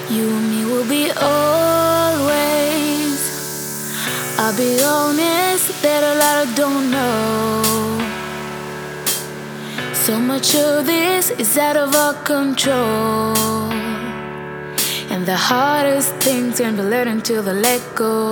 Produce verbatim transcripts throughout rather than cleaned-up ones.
You and me will be always. I'll be honest that a lot I don't know. So much of this is out of our control, and the hardest things can be learning to the let go.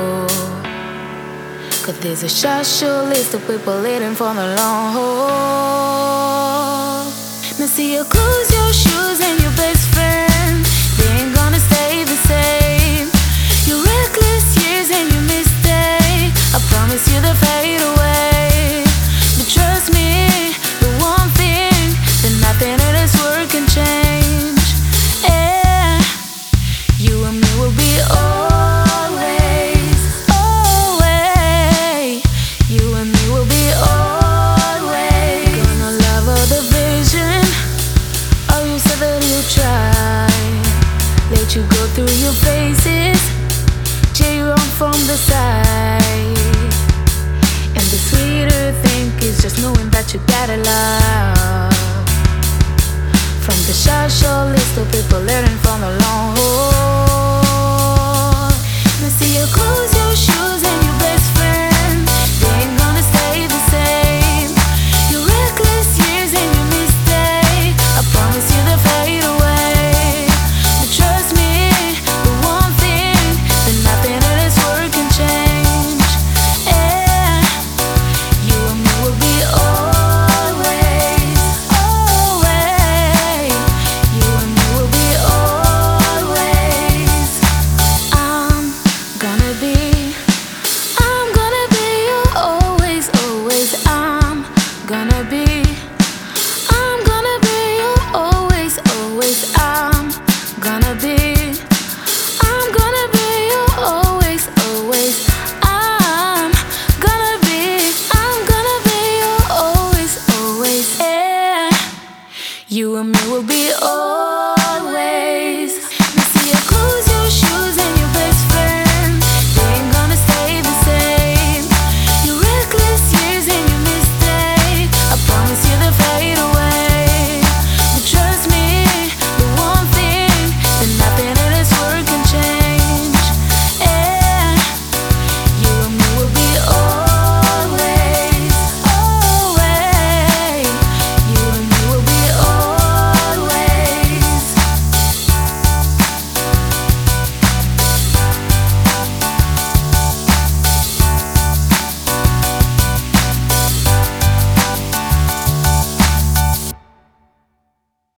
Cause there's a short, short list of people waiting for the long haul. Now see you close your shoes and your best friend, they ain't gonna stay the same. Your reckless years and your mistake, I promise you they'll fade away. But trust me, the one thing that nothing in this world can change. Yeah, you and me will be always, always. You and me will be always. Gonna love all the vision. Oh, you said that you try. Let you go through your phases, cheer you on from the side. And the sweeter thing is just knowing that you got it love. From the short, short list of people learning from the long haul. Now see you close your shoes and your best friend, they ain't gonna stay the same. Your reckless years and your mistake, I promise you they'll fade away. But trust me, the one thing that nothing in this world can change. Yeah, you and me will be always, always. You and me will be always. I'm gonna be, I'm gonna be your always, always. I'm gonna be, I'm gonna be your always, always. I'm gonna be, I'm gonna be your always, always. I'm gonna be, I'm gonna be your always, always. Yeah, you and me will be always.